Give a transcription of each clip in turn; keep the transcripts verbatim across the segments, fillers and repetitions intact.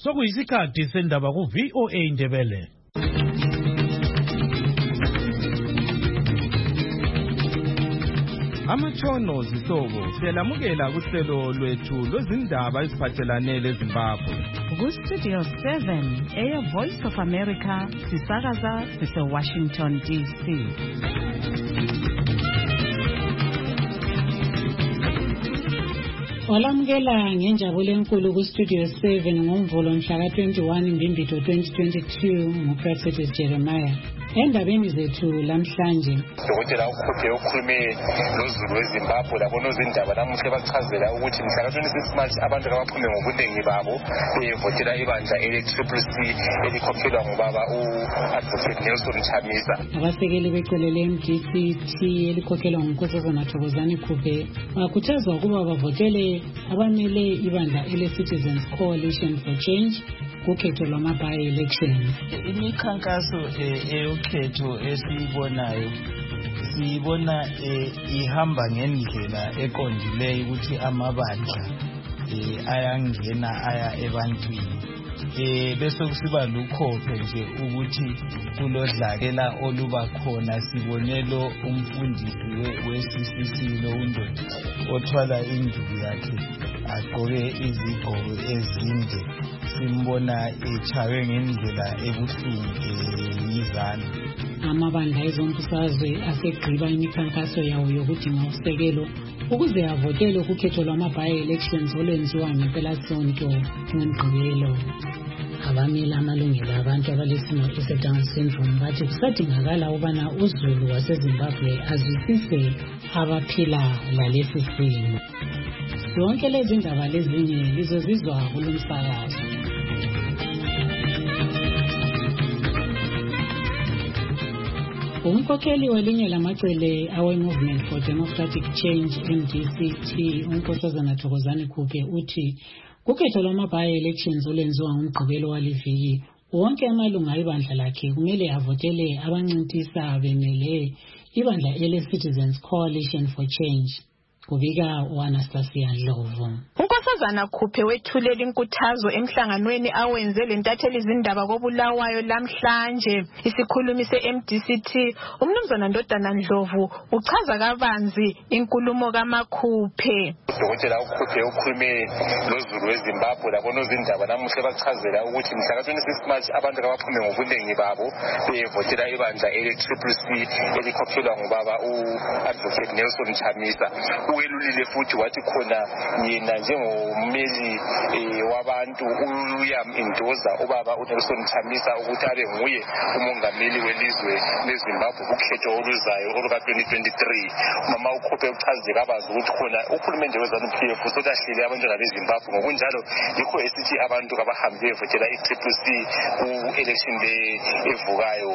Sokuyisikhathi sendaba ku V O A Ndebele. Amatshono zihlobo siyalamukela kuhlelo lwethu lwezindaba eziphathelane leZimbabwe. Ku Studio seven, Air Voice of America, sisakaza sise Washington D C. Olamukela ngenjabulo enkulu ku Studio seven ngomvulo mhla ka twenty-one Mbimbidvo twenty twenty-two nguProfessor Jeremiah. Endabeni zethu lamhlanje Dokotela ukhuphe ukhulume noZulu weZimbabwe labona izindaba namuhle bachazela ukuthi mhla ka twenty-six March abantu abaphume ngobunengi babo bevotela ibandla ele-Triple C elikhokhelwa ngubaba u-Advocate Nelson Chamisa. Abasekeli becele le-M D C T elikhokhelwa nguNkosazana Thokozani Khuphe bakhuthaza ukuba bavotele abamele ibandla ele-Citizens Coalition for Change kukhetho lwama-by-election. Imikhankaso eyokhetho esiyibonayo siyibona ihamba ngendlela eqondileyo ukuthi amabandla ayangena aya ebantwini. Eh bese kusiba lukhophe nje ukuthi kulodlakela oluba khona sibonelo umfundisi we-C C C lo undoda othwala induku yakhe agqoke izigqoko ezinde simbona echawe ngendlela ebuhlungu yizana. Amabandla ezombusazwe asegqiba imikhankaso yawo yokudinga usekelo ukuze avotele ukukhetho lwama-by-elections olwenziwa ngempelasonto ngoMgqibelo. Abamela amalungelo abantu abalesimo ese-Down syndrome bathi kusadingakala ubana uZulu waseZimbabwe azwisise abaphila lalesi simo. Zonke lezi ndaba lezinye lizozizwa kulo msakazo. Umkhokheli welinye lamacele awe-Movement for Democratic Change M D C T uNkosazana Thokozani Khuphe uthi kukhetho lwama-by-elections olwenziwa ngoMgqibelo waliviki wonke amalunga ebandla lakhe kumele avotele abancintisa bemele ibandla ele-Citizens Coalition for Change. Kubika uAnastasia Ndlovu. uNkosazana Khuphe wethulela inkuthazo emhlanganweni awenze lentatheli izindaba koBulawayo lamhlanje. Isikhulumi se-M D C T umnumzana Ndodana Ndlovu uchaza kabanzi inkulumo kaMakhuphe. Dokotela ukhuphe ukhulume noZulu weZimbabwe labona izindaba namuhle bachazela ukuthi mhla ka twenty-six March abantu abaphume ngobunengi babo bevotela ibandla ele-Triple C elikhokhelwa ngubaba u-Advocate Nelson Chamisa. Welulile futhi wathi khona yena njengommeli wabantu uyamindoza ubaba uNelson Chamisa ukuthi abe nguye umongameli welizwe leZimbabwe kukhetho oluzayo oluka twenty twenty-three. Mama ukhuphe uchaze kabanzi ukuthi khona ukhulumende weZanu-P F sotahlile abantwana beZimbabwe ngokunjalo yikho esithi abantu abahambe bevotela i-Triple C ku-election le evukayo.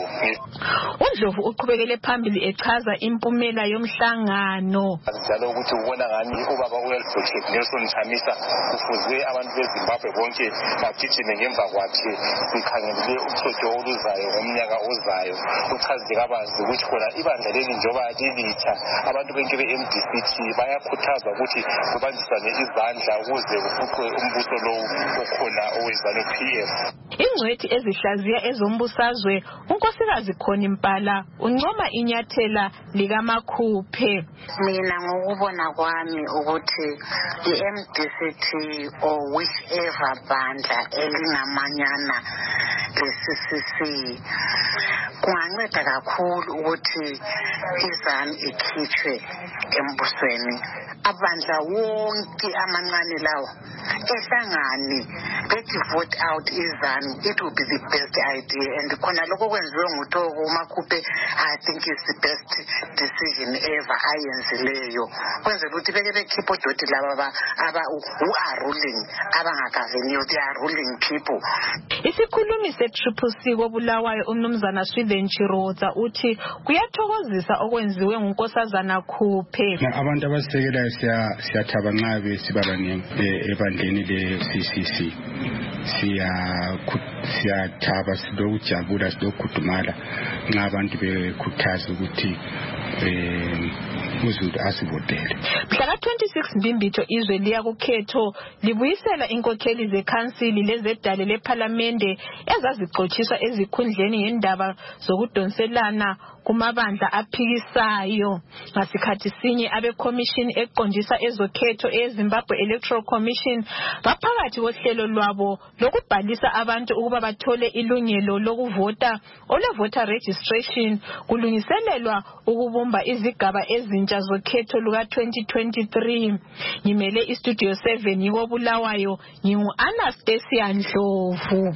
uNdlovu uqhubekele phambili echaza impumela yomhlangano. Njalo ukuthi ubona ngani ubaba uAdvocate Nelson Chamisa kufuze abantu beZimbabwe bonke bagijime ngemva kwakhe sikhangelele ukhetho oluzayo ngomnyaka ozayo. Uchaze kabanzi ukuthi khona ibandla leli njengoba lilitsha abantu bonke be-M D C T bayakhuthazwa ukuthi kubanjisane izandla ukuze kufuqwe umbuso lo okhona oweZanu-P F. Ingcwethi ezihlaziya ezombusazwe uNkosikazi Khoni Mpala uncoma inyathela likaMakhuphe. Mina ngokubona kwami ukuthi i-M D C T or whichever bandla elingamanyana le-C C C kunganceda kakhulu ukuthi izanu ikhitshwe embusweni. Abandla wonke amancane lawo ehlangane bethi vote out izanu, it will be the best idea. And khona lokho kwenziwe nguThoko uMakhuphe, I think is the best decision ever ayenzileyo. Kwenzela ukuthi beke bekhipha odoti laba aba who are ruling abangagaveniyo, they are ruling people. Isikhulumi se-Triple C koBulawayo umnumzana Swithen Chiroza uthi kuyathokozisa okwenziwe nguNkosazana Khuphe. Abantu abasekelayo siyathaba nxa besibabaningi ebandleni le-C C C. Siyathaba silokujabula silokhudumala nxa abantu bekhuthaza ukuthi uZulu asivotele. Mhla twenty-six Mbimbitho izwe liya kukhetho libuyisela inkokheli zekhansili lezedale lephalamende ezazixotshiswa ezikhundleni ngendaba zokudonselana kumabandla aphikisayo. Ngasikhathi sinye abekhomishini eqondisa ezokhetho eZimbabwe Electoral Commission baphakathi kohlelo lwabo lokubhalisa abantu ukuba bathole ilungelo lokuvota ole voter registration kulungiselelwa ukubumba izigaba ezintsha zokhetho luka twenty twenty-three. Ngimele istudio seven yiko Bulawayo, ngingu Anastasia Ndlovu.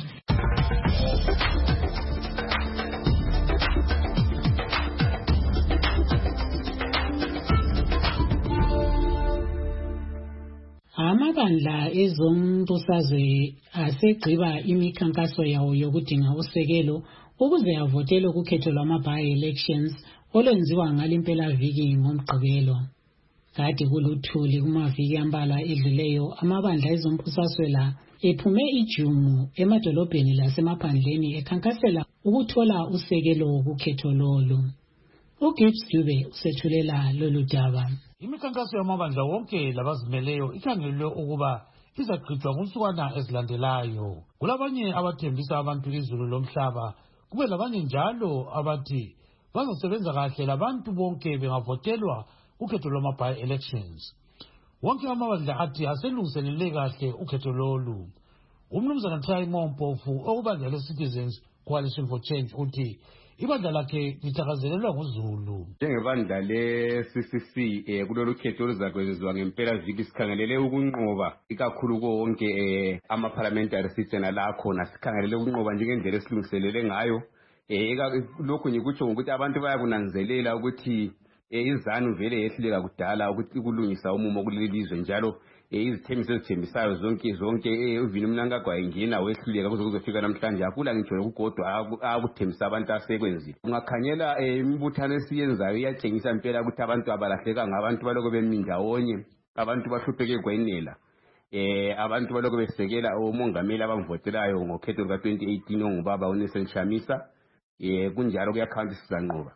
Amabandla ezombusazwe asegqiba imikhankaso yawo yokudinga usekelo ukuze avotele ukukhetho lwama-by-elections olwenziwa ngalimpelaviki ngomgqibelo. Kade kuluthuli kumaviki ambala edluleyo amabandla ezombusazwe la ephume ijumu emadolobheni lasemaphandleni ekhankasela ukuthola usekelo ukukhetho lolu. uGibbs Dube usethulela lolu daba. Imikhankaso yamabandla wonke labazimeleyo ikhangelwe ukuba izaqhutshwa ngonsukwana ezilandelayo. Kulabanye abathembisa abantu izulu lomhlaba, kube labanye njalo abathi bazosebenza kahle labantu bonke bengavotelwa ukhetho lwama-by-elections. Wonke amabandla athi aselungiselele kahle ukhetho lolu. Umnumzana Thaimo Mpofu okubandla le-Citizens Coalition for Change uthi ibandla lakhe lithakazelelwa nguZulu. Njengebandla le-C C C eh kulolu khetho oluzakwenziwa ngempela viki sikhangelele ukunqoba ikakhulu konke eh ama-parliamentary seats nala khona sikhangelele ukunqoba njengendlela esilungiselele ngayo. Eh lokho ngikutsho ngokuthi abantu bayakunanzelela ukuthi izanu vele yehluleka kudala ukuthi kulungisa umumo kuleli lizwe njalo izithembiso ezithembisayo zonke zonke uvini umnankagwa engena wehluleka kuze kuzofika namhlanje akula ngitsho ukugodwa akuthembisa abantu asekwenzile. Ungakhanyela imibuthano esiyenzayo iyatshengisa impela ukuthi abantu abalahleka ngabantu baloko bemindawonye, abantu bahlupheke kwenela. Eh abantu baloko besekela umongameli abamvotelayo ngokhetho luka twenty eighteen ongubaba uNelson Chamisa. Eh kunjalo kuyakhangisisa nqoba.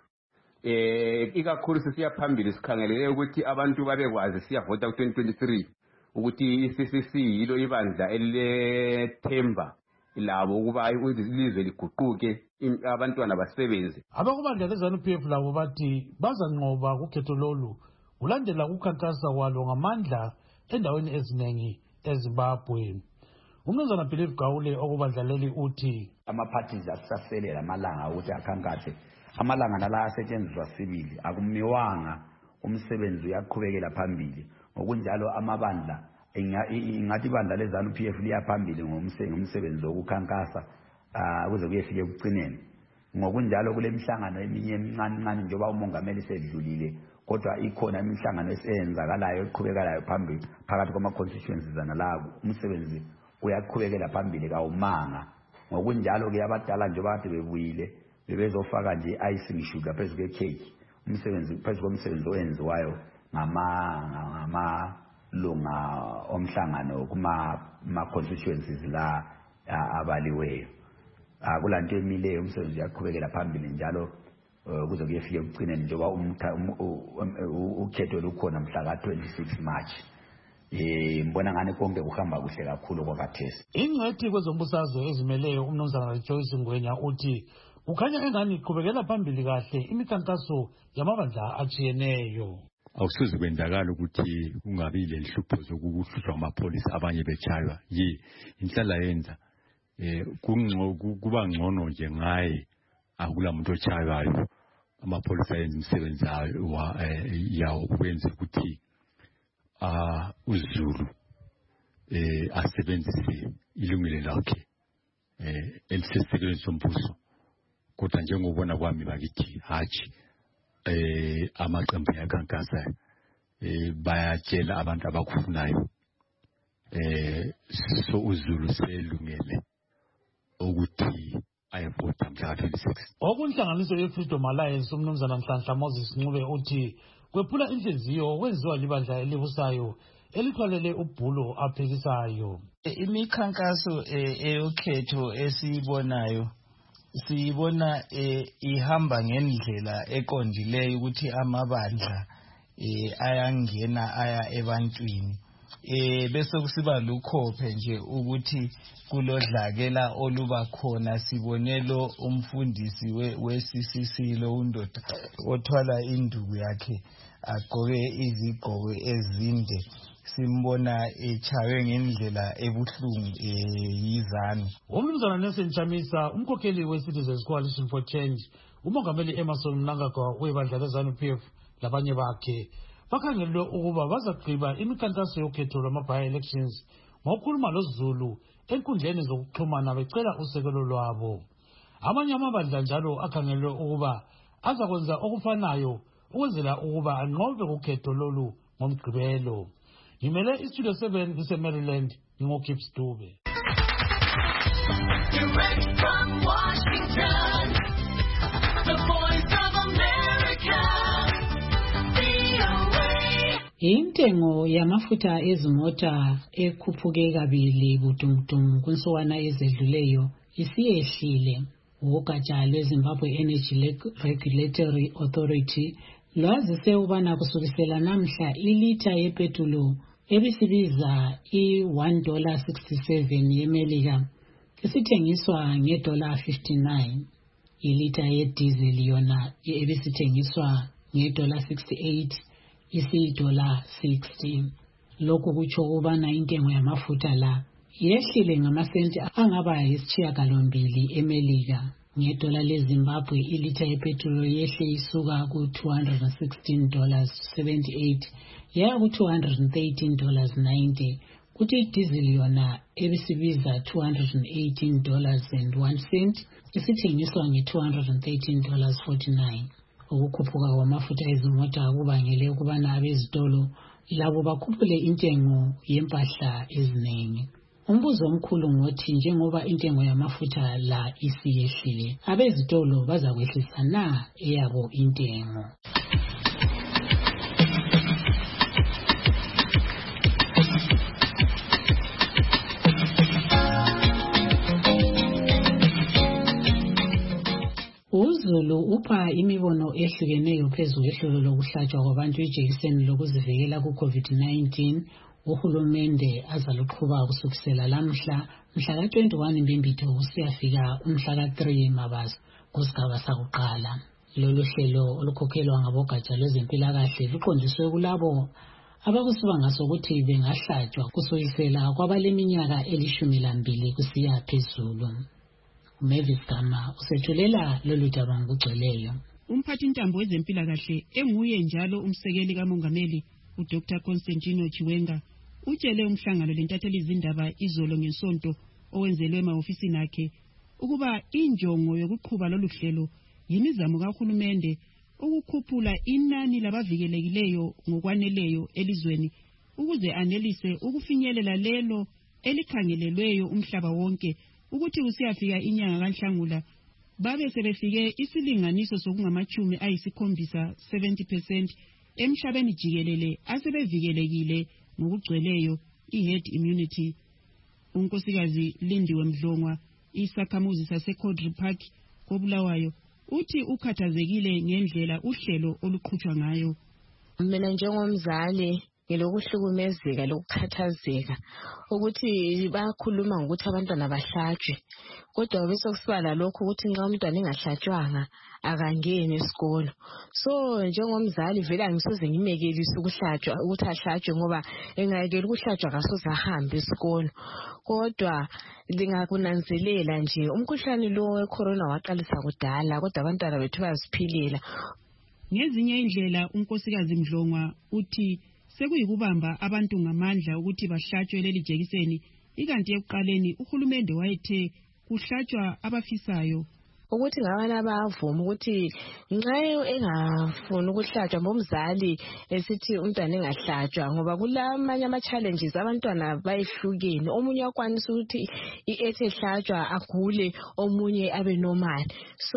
Eh ikakhulu sisiya phambili sikhangelele ukuthi abantu babekwazi siyavota ku twenty twenty-three ukuthi i-C C C yilo ibandla elethemba labo ukuba ilizwe liguquke abantwana basebenze. Abakubandla leZANU-P F labo bathi bazanqoba kukhetho lolu kulandela ukukhankasa kwalo ngamandla endaweni eziningi eZimbabwe. Umnumzana Philip Gawule okubandla leli uthi ama-parties asisaselela amalanga ukuthi akhankase. Amalanga nala asetshenziswa sibili akumiwanga umsebenzi uyaqhubekela phambili. Ngokunjalo amabandla ingathi ibandla leZANU-P F liyaphambili ngomsebenzi wokukhankasa kuze kuyefika ekugcineni. Ngokunjalo kule mihlangano eminye emincane njengoba umongameli sedlulile kodwa ikhona imihlangano esenzakalayo eqhubekelayo phambili phakathi kwama-constituencies nalawo umsebenzi uyaqhubekela phambili kawumanga. Ngokunjalo ke abadala njengoba kade bebuyile bebezofaka nje icing sugar phezu kwecake umsebenzi phezu komsebenzi owenziwayo ngama lunga omhlangano kuma constituencies la abaliweyo. Akulanto emileyo umsebenzi uyaqhubekela phambili njalo kuze kuyefika ekugcineni njengoba ukhetho lukhona mhla ka twenty-six March. Eh mbona ngane konke kuhamba kuhle kakhulu kwakathesi. Ingcethi kwezombusazwe ezimeleyo umnumzana Joyce Ngwenya uthi ukhanya engani iqhubekela phambili kahle imikhankaso yamabandla achiyeneyo. Awusuze kwenzakala ukuthi kungabi lelihlupho zokuhlushwa amapholisa abanye bechaywa yi inhlala yenza eh kuba ngcono nje ngaye akula muntu ochayayo amapholisa yenza umsebenzi yawo ukwenza ukuthi ah uZulu eh asebenzise ilungile lakhe eh elisesikweni sombuso. Kodwa njengobona kwami bakithi haji eh amaqembu yakhankasa eh bayatshela abantu abakufunayo eh so uZulu selungele ukuthi ayevota mhla twenty-six. Okunhlanganiso ye-Freedom Alliance umnumzana Nhlanhla Moses Ncube uthi kwephula inhliziyo kwenziwa libandla elibusayo elithwalele ubhulo aphekisayo. Imikhankaso eyokhetho esiyibonayo siyibona ihamba ngendlela eqondileyo ukuthi amabandla eh ayangena aya ebantwini. Eh bese kusiba lukhophe nje ukuthi kulodlakela oluba khona sibonelo umfundisi we C C C lo undoda othwala induku yakhe agqoke izigqoko ezinde simbona echawe ngendlela ebuhlungu yizanu. Umnumzana Nelson Chamisa umkhokheli we-Citizens Coalition for Change umongameli Emerson Mnangagwa webandla leZANU P F labanye bakhe bakhangelwe ukuba bazagqiba imikhankaso yokhetho lwama-by-elections ngokukhuluma loZulu enkundleni zokuxhumana becela usekelo lwabo. Amanye amabandla njalo akhangelwe ukuba azakwenza okufanayo ukwenzela ukuba anqobe kukhetho lolu ngomgqibelo. Ngimele iStudio seven kuse-Maryland ngingoKips Dube. Direct from Washington, the voice of America, V O A. Intengo yamafutha ezimota ekhuphuke kabili budumdum kunsuwana ezedluleyo isiyehlile. Ugatsha lweZimbabwe Energy Regulatory Authority lwazise ubana kusukisela namhla ilitha yepetrolu ebisibiza i-one dollar sixty-seven yemelika isithengiswa nge-dollar fifty-nine. Ilitha yediesel yona ebisithengiswa nge-dollar sixty-eight isi-dollar sixty. Lokhu kutsho ubana intengo yamafutha la yehlile ngamasenti angaba yisishiyagalombili emelika. Ngedola leZimbabwe ilitha yepetrol yehle isuka ku two hundred sixteen dollars seventy-eight yaya ku two hundred thirteen dollars ninety. Kuthi idiesel yona ebisibiza two hundred eighteen dollars and one cent isithengiswa nge two hundred thirteen dollars forty-nine. Ukukhuphuka kwamafutha ezimota kubangele ukubana abezitolo labo bakhuphule intengo yempahla eziningi. Umbuzo omkhulu ngothi njengoba intengo yamafutha la isiyehlile abezitolo bazakwehlisa na eyabo intengo. UZulu upha imibono ehlukeneyo phezu kwehlelo lokuhlatshwa kwabantu ijekiseni lokuzivikela ku-COVID nineteen. Uhulumende azaluqhuba kusukisela lamhla mhla ka twenty-one Mbimbitho usiyafika umhla ka three Mabaso kusigaba sakuqala. Lolu hlelo olukhokhelwa ngabogatsha lwezempilakahle luqondiswe kulabo abakusiba ngaso ukuthi bengahlatshwa kusukisela kwabaleminyaka elishumi lambili kusiya phezulu. Mavis Gama usethulela lolu daba ngokugcweleyo. Umphathi ntambo wezempilakahle enguye njalo umsekeli kamongameli uDr Constantino Chiwenga utshele umhlangano lentatheli izindaba izolo ngesonto owenzelwe ema-ofisini akhe ukuba injongo yokuqhuba lolu hlelo yimizamo kahulumende ukukhuphula inani labavikelekileyo ngokwaneleyo elizweni ukuze anelise ukufinyelela lelo elikhangelelweyo umhlaba wonke ukuthi usiyafika inyanga kaNhlangula babe sebefike isilinganiso sokungamachumi ayisikhombisa seventy percent emhlabeni jikelele asebevikelekile ngokugcweleyo i-herd immunity. Unkosikazi Lindiwe Mdlongwa isakhamuzi saseCodri Park koBulawayo uthi ukhathazekile ngendlela uhlelo oluqhutshwa ngayo. Mina njengomzali ngilokuhlukumezeka lokukhathazeka ukuthi bayakhuluma ngokuthi abantwana bahlatshwe kodwa bese kusibala lokho ukuthi nxa umntwana engahlatshwanga akangeni esikolo. So njengomzali vele angisoze ngimekelise ukuhlatshwa ukuthi ahlatshwe ngoba engayekela ukuhlatshwa akasoze ahambe esikolo. Kodwa lingakunanzelela nje umkhuhlane lo wecorona waqalisa kudala kodwa abantwana bethu bayaziphilela. Ngezinye indlela unkosikazi Mdlongwa uthi sekuyikubamba abantu ngamandla ukuthi bahlatshwe leli jekiseni ikanti ekuqaleni uhulumende wayethe kuhlatshwa abafisayo. Ukuthi ngabana bavuma ukuthi nxa engafuni ukuhlatshwa bomzali esithi umntwana engahlatshwa ngoba kulamanye ama challenges abantwana bayihlukene omunye akwanisa ukuthi iethe hlatshwa agule omunye abe normal.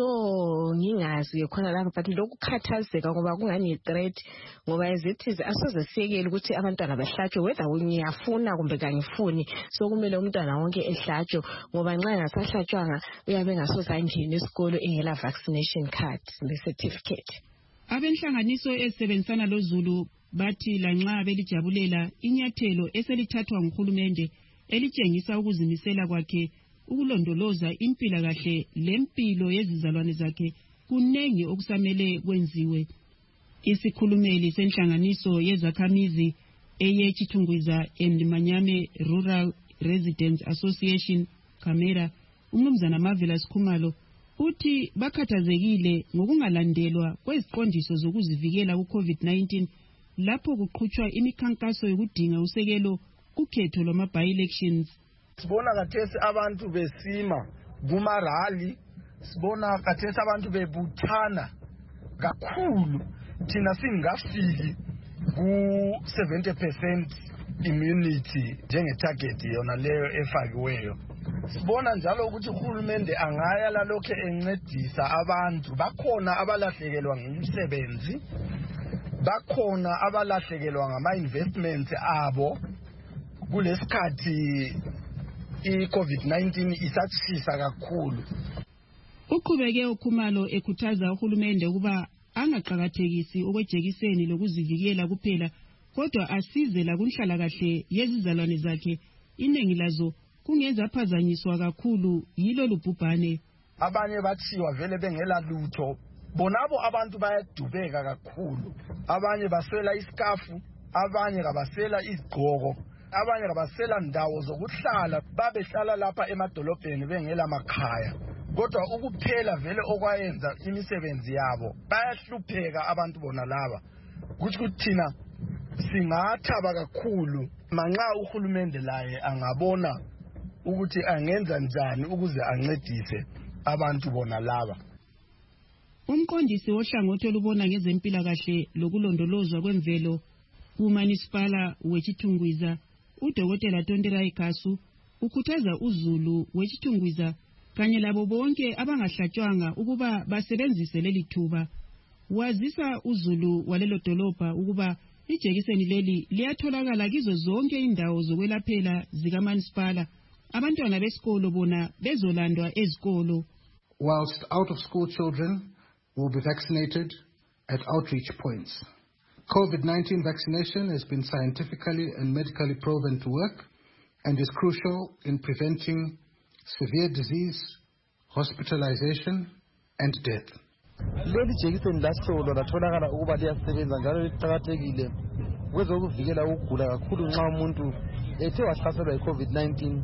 So ngingazi khona lapha but lokukhathazeka ngoba kungani threat ngoba ezithi asoze siyekele ukuthi abantwana bahlatshwe whether ngiyafuna kumbe kangifuni. So kumele umntwana wonke ehlatshwe ngoba nxa engasahlatshwanga uyabe engasoze angene esikolo ingela vaccination card le certificate. Abenhlanganiso ezisebenzisana loZulu bathi lanxa belijabulela inyathelo eselithathwa nguhulumende elitshengisa ukuzimisela kwakhe ukulondoloza impilakahle lempilo yezizalwane zakhe, kunengi okusamele kwenziwe. Isikhulumeli senhlanganiso yezakhamizi eyeChitungwiza and Manyame Rural Residents Association Camera, umnumzana Marvelous Khumalo, uthi bakhathazekile ngokungalandelwa kweziqondiso zokuzivikela ku-COVID nineteen lapho kuqhutshwa imikhankaso yokudinga usekelo kukhetho lwama-by-elections. Sibona kathesi abantu besima kumarali, sibona kathesi abantu bebuthana kakhulu, thina singafiki ku seventy percent immunity njenge-target yona leyo efakiweyo. Sibona njalo ukuthi uhulumende angaya lalokho encedisa abantu. Bakhona abalahlekelwa ngumsebenzi, bakhona abalahlekelwa ngama-investments abo kulesikhathi i-COVID nineteen isatshisa kakhulu. Uqhubeke uKhumalo ekhuthaza uhulumende ukuba angaqhakathekisi okwejekiseni lokuzivikela kuphela, kodwa asize la kunhlalakahle yezizalwane zakhe, iningi lazo kungenza phazanyiswa kakhulu yilo lubhubhane. Abanye bathiwa vele bengela lutho, bonabo abantu bayadubeka kakhulu. Abanye baswela iskafu, abanye kabasela izigqoko, abanye kabasela ndawo zokuhlala, babehlala lapha emadolobheni bengela makhaya. Kodwa ukuphela vele okwayenza imisebenzi yabo, bayahlupheka abantu bona laba. Kuthi thina singathaba kakhulu manxa uhulumende laye angabona ukuthi angenza njani ukuze ancedise abantu bona laba. Umqondisi wohlangothi olubona ngezempilakahle lokulondolozwa kwemvelo kuManisipala weChitungwiza, uDokotela Tonderai Kasu, ukhuthaza uZulu weChitungwiza kanye labo bonke abangahlatshwanga ukuba basebenzise leli thuba. Wazisa uZulu walelo dolobha ukuba ijekiseni leli liyatholakala kizo zonke indawo zokwelaphela zikaManisipala. Abantwana besikolo bona bezolandwa ezikolo. Whilst out-of-school children will be vaccinated at outreach points. COVID nineteen vaccination has been scientifically and medically proven to work and is crucial in preventing severe disease, hospitalization, and death. Leli jekiseni lasolo latholakala ukuba liyasebenza njalo liqhakathekile kwezokuvikela ukugula kakhulu nxa umuntu ethe wahlaselwa yi-COVID nineteen.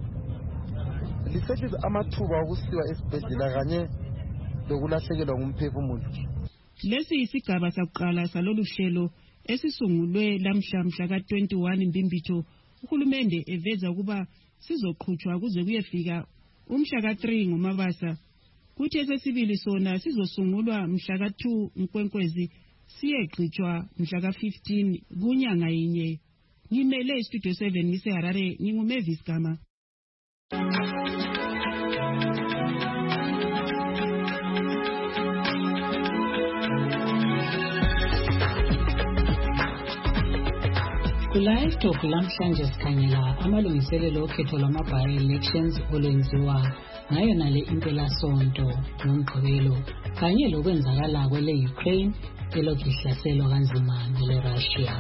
Lisehlisa amathuba okusiwa esibhedlela kanye lokulahlekelwa ngumphefumulo. Lesi isigaba sakuqala salolu hlelo esisungulwe lamhla mhla ka twenty-one Mbimbitho, uhulumende eveza ukuba sizoqhutshwa kuze kuyefika umhla ka three ngoMabasa. Kuthi esesibili sona sizosungulwa mhla ka two Nkwenkwezi, siyeqhutshwa mhla ka fifteen kunyanga yinye. Ngimele iStudio seven ngiseHarare, nginguMavis Gama. Ku-Live Talk lamhlanje sikhangela amalungiselelo okhetho lwama-by-elections olwenziwa ngayona le impelasonto ngomgqibelo kanye lokwenzakala kwele-Ukraine elokhu ihlaselwa kanzima ngele-Russia.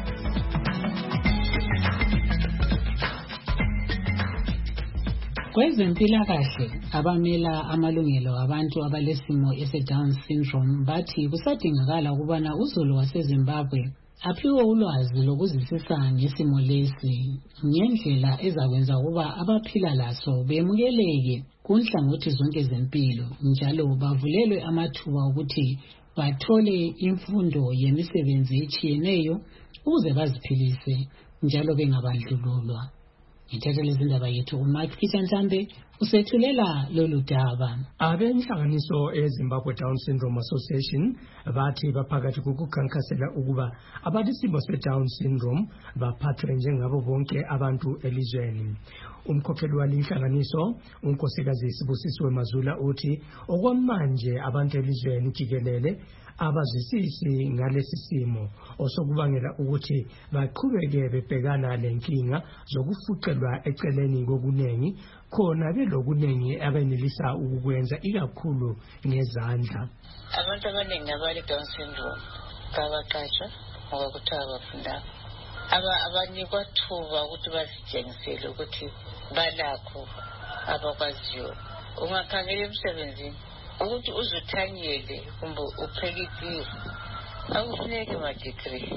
Kwezempilakahle, abamela amalungelo abantu abalesimo ese-Down syndrome bathi kusadingakala ukubana uZulu waseZimbabwe aphiwe ulwazi lokuzwisisa ngesimo lesi ngendlela ezakwenza ukuba abaphila laso bemukeleke kunhlangothi zonke zempilo, njalo bavulelwe amathuba ukuthi bathole imfundo yemisebenzi etshiyeneyo ukuze baziphilise njalo bengabandlululwa. Ngithathele izindaba yethu uMike Kitchantambe usethulela lolu daba. Abenhlanganiso eZimbabwe Down Syndrome Association bathi baphakathi kokukhankasela ukuba abalesimo se-Down syndrome baphathwe njengabo bonke abantu elizweni. Umkhokheli walinhlanganiso, unkosikazi Sibusiso Mazula, uthi okwamanje abantu elizweni jikelele abazwisisi ngalesi simo osokubangela ukuthi baqhubeke bebhekana lenkinga zokufuqelwa eceleni kokuningi khona belokuningi abenelisa ukukwenza ikakhulu ngezandla. Abantu abaningi abale Down syndrome babaqasha ngoba kuthiwa bafunda aba abanikwa thuba ukuthi bazitshengisele ukuthi balakho abakwaziyo. Ungakhangela emsebenzini ukuthi uzuthanyele kumbe upheke itiye akufuneki ama-degree.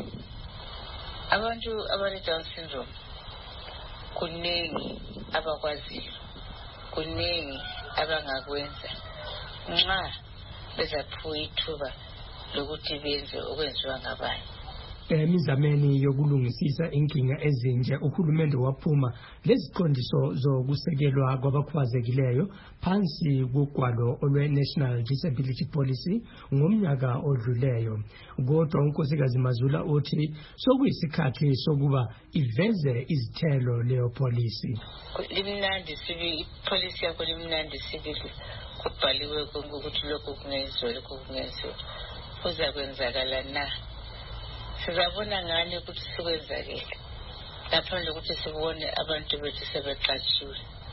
Abantu abale Down syndrome kuningi abakwaziyo, kuningi abangakwenza nxa bezaphiwa ithuba lokuthi benze okwenziwa ngabanye. Emizameni yokulungisisa inkinga ezinje uhulumende waphuma leziqondiso zokusekelwa kwabakhubazekileyo phansi kogwalo olwe-National Disability Policy ngomnyaka odluleyo. Kodwa unkosikazi Mazula uthi sokuyisikhathi sokuba iveze izithelo leyo policy. Limnandi sibi policy yakho limnandi sibili kubhaliwe ukuthi lokho kungenziwa lokho kungenziwa kuzakwenzakala na. Sizabona ngani ukuthi sikwenzakele ngaphandle ukuthi sibone abantu bethu sebeqashiwe,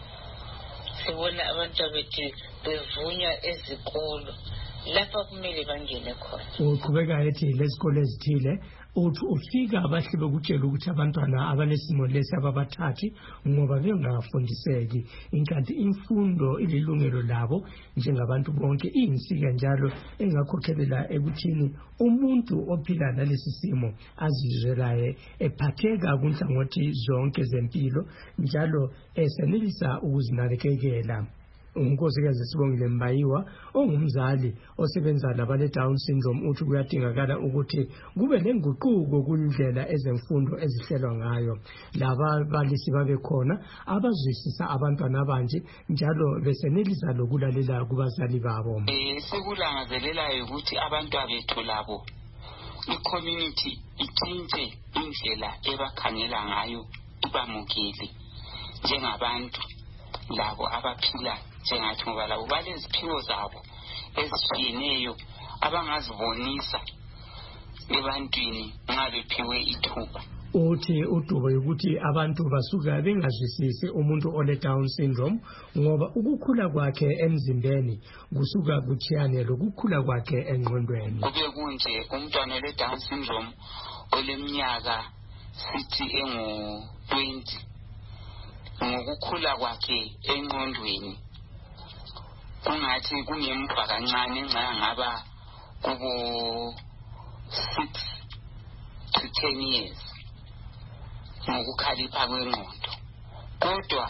sibone abantu bethu bevunywa ezikolo lapha kumele bangene khona. Uqhubeka ethi lezikole ezithile uthi ufika abahle bekutshela ukuthi abantwana abanesimo lesi ababathathi ngoba bengafundiseki, inkanti imfundo ililungelo labo njengabantu bonke, iyinsika njalo engakhokhelela ekuthini umuntu ophila nalesi simo azizwelaye ephatheka kunhlangothi zonke zempilo njalo esenelisa ukuzinakekela. Unkosikazi Sibongile Mbayiwa ongumzali osebenza labale Down syndrome uthi kuyadingakala ukuthi kube lenguquko kundlela ezemfundo ezihlelwa ngayo. Laba balisi babe khona abazwisisa abantwana abanje njalo besenelisa lokulalela kubazali babo. Eh sikulangazelelayo ukuthi abantu abethu labo i-community itshintshe indlela ebakhangela ngayo ibamukele njengabantu labo abaphila njengathi ngoba labo baleziphiwo zabo ezishiyeneyo abangazibonisa ebantwini nxa bephiwe ithuba. Uthi udubo ukuthi abantu basuka bengazwisisi umuntu ole Down syndrome ngoba ukukhula kwakhe emzimbeni kusuka kuthiyane lokukhula kwakhe engqondweni. Kube kunje umntwana ole Down syndrome oleminyaka sithi engu twenty ngokukhula kwakhe engqondweni kungathi kunemva kancane nxa ngaba kubo six to ten years ngokukhalipha kwengqondo, kodwa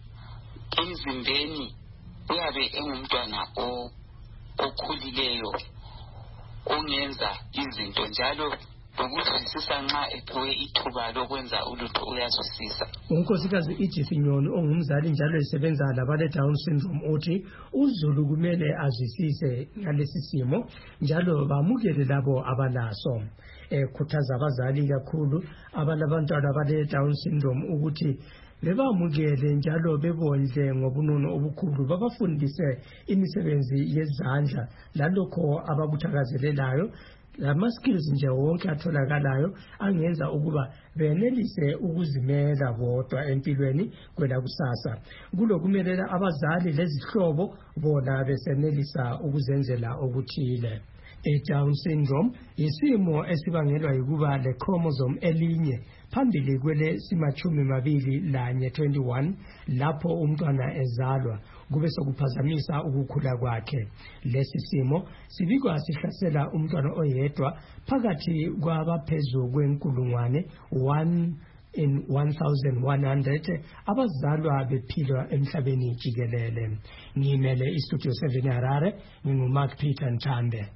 emzimbeni uyabe engumntwana okhulileyo ongenza izinto njalo ukuzwisisa nxa ephiwe ithuba lokwenza ulutho uyazwisisa. Unkosikazi Ijisi Nyoni ongumzali njalo esebenza labale Down syndrome uthi uZulu kumele azwisise ngalesi simo njalo bamukele labo abalaso. Ekhuthaza abazali kakhulu abalabantwana abale Down syndrome ukuthi bebamukele njalo bebondle ngobunono obukhulu babafundise imisebenzi yezandla lalokho abakuthakazelelayo lama skills nje wonke atholakalayo angenza ukuba benelise ukuzimela bodwa empilweni kwela kusasa. Kulokumelela abazali lezihlobo bona besenelisa ukuzenzela okuthile. I-Down syndrome isimo esibangelwa yikuba le chromosome elinye phambili kwele simachumi mabili lanye twenty-one lapho umntwana ezalwa kube sokuphazamisa ukukhula kwakhe. Lesi simo sibikwa sihlasela umntwana oyedwa phakathi kwabaphezu kwenkulungwane one in one thousand one hundred abazalwa bephilwa emhlabeni jikelele. Ngimele istudio seven Harare, nginguMark Peter Ntande.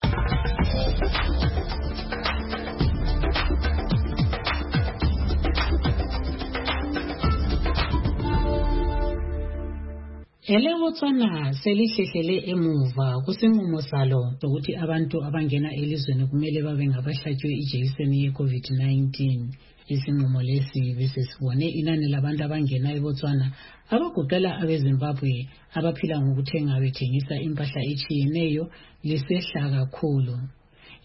EleBotswana selihlehlele emuva kusinqumo salo ukuthi abantu abangena elizweni kumele babe ngabahlatshwe ijekiseni ye-COVID nineteen. Isinqumo lesi besesibone inani labantu abangena eBotswana abagoqela abeZimbabwe abaphila ngokuthenga bethengisa impahla etshiyeneyo lisehla kakhulu.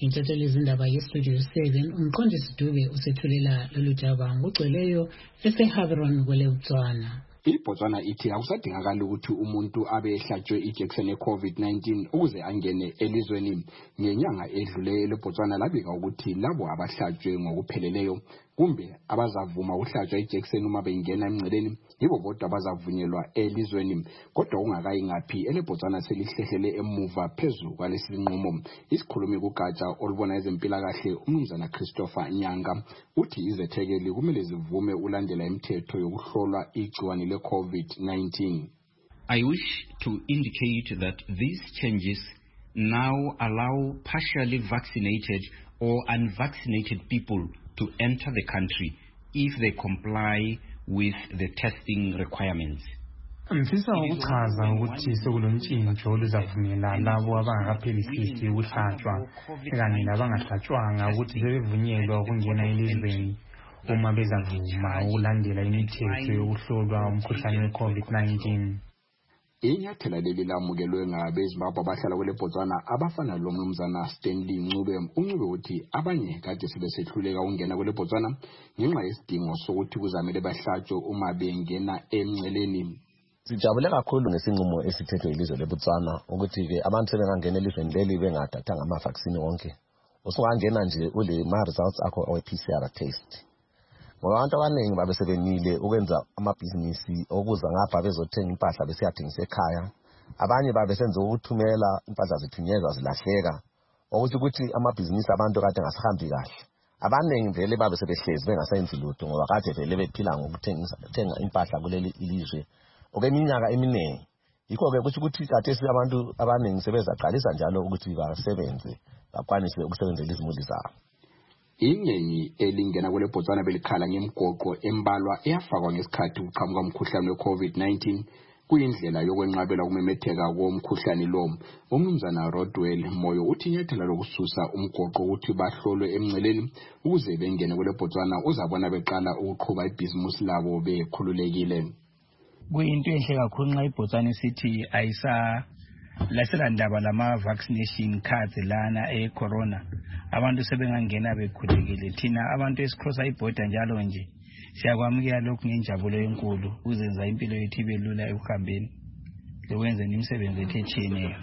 intatheli izindaba yestudio seven umqondisi Dube usethulela lolu daba ngogcweleyo eseHaveron kwele Botswana. iBotswana ithi akusadingakala ukuthi umuntu abe ehlatshwe ijekiseni ye-COVID nineteen ukuze angene elizweni. Ngenyanga edluleyo leBotswana labika ukuthi labo abahlatshwe ngokupheleleyo kumbe abazavuma ukuhlatshwa ijekiseni uma bengena emngceleni yibo bodwa abazavunyelwa elizweni. Kodwa ungakayi ngaphi eleBotswana selihlehlele emuva phezulu kwalesi sinqumo. Isikhulumi kugatsha olubona ezempilakahle uMnumzana Christopher Nyanga uthi izethekeli kumele zivume ulandela imithetho yokuhlolwa igciwane le-COVID nineteen. I wish to indicate that these changes now allow partially vaccinated or unvaccinated people to enter the country if they comply with the testing requirements. Mfisa ukuchaza ukuthi sekulontshintsho oluzavumela labo abangakaphelisisi ukuhlatshwa kanye nabangahlatshwanga ukuthi sebevunyelwa ukungena elizweni uma bezavuma ukulandela imithetho yokuhlolwa umkhuhlane we-COVID nineteen. Inyathela leli lamukelwe ngabeZimbabwe abahlala kwele Botswana abafana lo Mnumzana Stanley Ncube. uNcube uthi abanye kade sebesehluleka ukungena kwele Botswana ngenxa yesidingo sokuthi kuzamele bahlatshwe uma bengena emngceleni. Sijabule kakhulu ngesinqumo esithethwe ilizwe leBotswana ukuthi ke abantu sebengangena elizweni leli bengathathanga ama vaccine wonke. Usungangena nje ule ma results akho owe-P C R test. Ngoba abantu abaningi babe sebenile ukwenza amabhizinisi okuza ngapha bezothenga impahla besiyathengisa ekhaya. Abanye babe senze ukuthumela impahla zithunyezwa zilahleka. Ukuthi ukuthi amabhizinisi abantu kade ngasihambi kahle. Abaningi vele babe sebehlezi bengasenzi lutho ngoba kade vele bephila ngokuthengisa thenga impahla kuleli ilizwe okweminyaka eminingi. Yikho ke ukuthi ukuthi kade abantu abaningi sebezaqalisa njalo ukuthi basebenze bakwanise ukusebenzela izimuli zabo. Ingenyi elingena kwele Botswana belikhala ngemgoqo embalwa eyafakwa ngesikhathi ukuqhamuka umkhuhlane we-COVID nineteen kuyindlela yokwenqabela ukumemetheka komkhuhlane lo. uMnumzana Rodwell Moyo uthi inyathela lokususa umgoqo ukuthi bahlolwe emngceleni ukuze bengene kwele Botswana uzabona beqala ukuqhuba ibhizimusi labo bekhululekile. Kuyinto enhle kakhulu nxa iBotswana isithi ayisa lasela ndaba lama vaccination cards lana e-corona. Abantu sebengangena bekhulekile. Thina abantu esikrosa ibhoda njalo nje siyakwamukela lokhu ngenjabulo enkulu ukuzenza impilo yethu ibe lula ekuhambeni lokwenza imisebenzi yethu etshiyeneyo.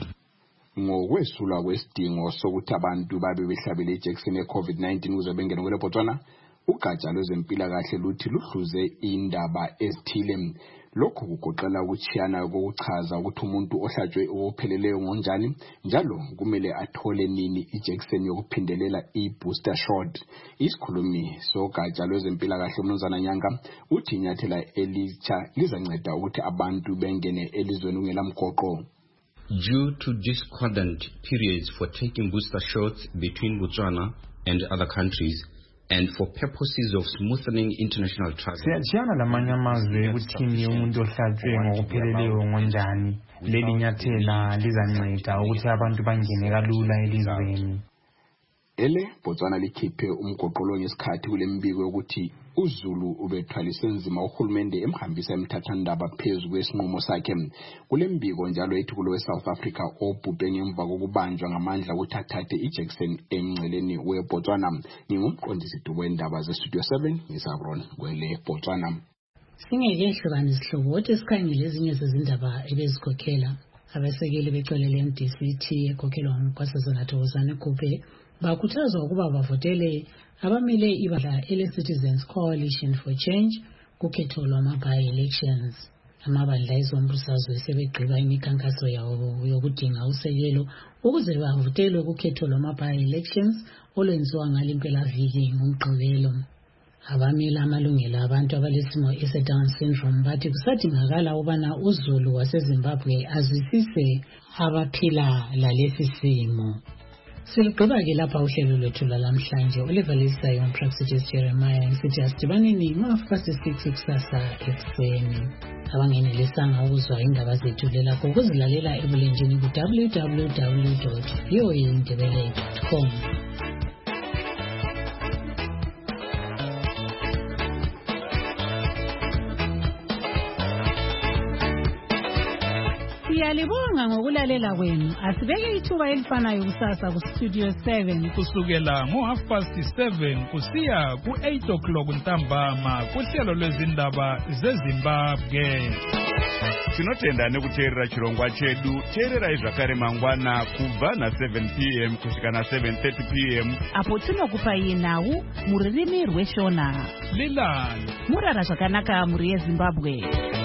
Ngokwesulwa kwesidingo sokuthi abantu babe behlabele ijekiseni ye-COVID nineteen ukuze bengene kwele Botswana, ugatsha lwezempilakahle luthi luhluze indaba ezithile. Lokhu kugoqela ukuchiyana kokuchaza ukuthi umuntu ohlatshwe opheleleyo ngonjani njalo kumele athole nini ijekiseni yokuphindelela i-booster shot. Isikhulumi sogatsha lwezempilakahle uMnumzana Nyanga uthi inyathela elitsha lizanceda ukuthi abantu bengene elizweni kungela mgoqo. Due to discordant periods for taking booster shots between Botswana and other countries, and for purposes of smoothening international travel. Siyajana lamanye amazwe ukuthini umuntu ohlatshwe ngokupheleleyo ngonjani. Leli nyathela lizanceda ukuthi abantu bangene kalula elizweni. Ele Botswana likhiphe umgoqolo ngesikhathi kule mbiko ukuthi uZulu ubethwalise nzima uhulumende emhambisa emthathandaba phezulu kwesinqumo sakhe. Kule mbiko njalo ethi kulo weSouth Africa obhubhe ngemva kokubanjwa ngamandla ukuthi athathe ijekiseni emngceleni weBotswana. Ngingumqondisi wendaba zeStudio seven ngisabron kwele Botswana. Singekehlukana isihlobo ukuthi sikhangele ezinye zezindaba ebezikhokhela abasekeli becele le-M D C T ekhokhelwa nguNkosazana Thokozani Kupe bakhuthazwa ukuba bavotele abamele ibandla ele-Citizens Coalition for Change kukhetho lwama-by-elections. Amabandla ezombusazwe sebegqiba imikhankaso yawo yokudinga usekelo ukuze bavotelwe kukhetho lwama-by-elections olwenziwa ngale mpelaviki ngomgqibelo. Abamela amalungelo abantu abalesimo ese-Down syndrome bathi kusadingakala ubana uZulu waseZimbabwe azwisise abaphila lalesi simo. Siligqiba-ke lapha uhlelo lwethu lwalamhlanje olivalisayo uMpraxedes Jeremiah ngisithi asidibaneni ngo-half past six kusasa ekuseni. Abangenelisanga ukuzwa indaba zethu lelakho ukuzilalela ebulenjini ku-w w w dot v o a ndebele dot com. Siyalibonga ngokulalela kwenu. Asibeke ithuba elifanayo kusasa ku Studio seven. Kusukela ngo half past seven kusiya ku eight o'clock ntambama kuhlelo lwezindaba zeZimbabwe. Tinotenda nekuteerera chirongwa chedu. Teerera zvakare mangwana kubva na seven p m kusvika na seven thirty p m apo tinokupai nhau mururimi rweshona. Lilani murara zvakanaka muri yeZimbabwe.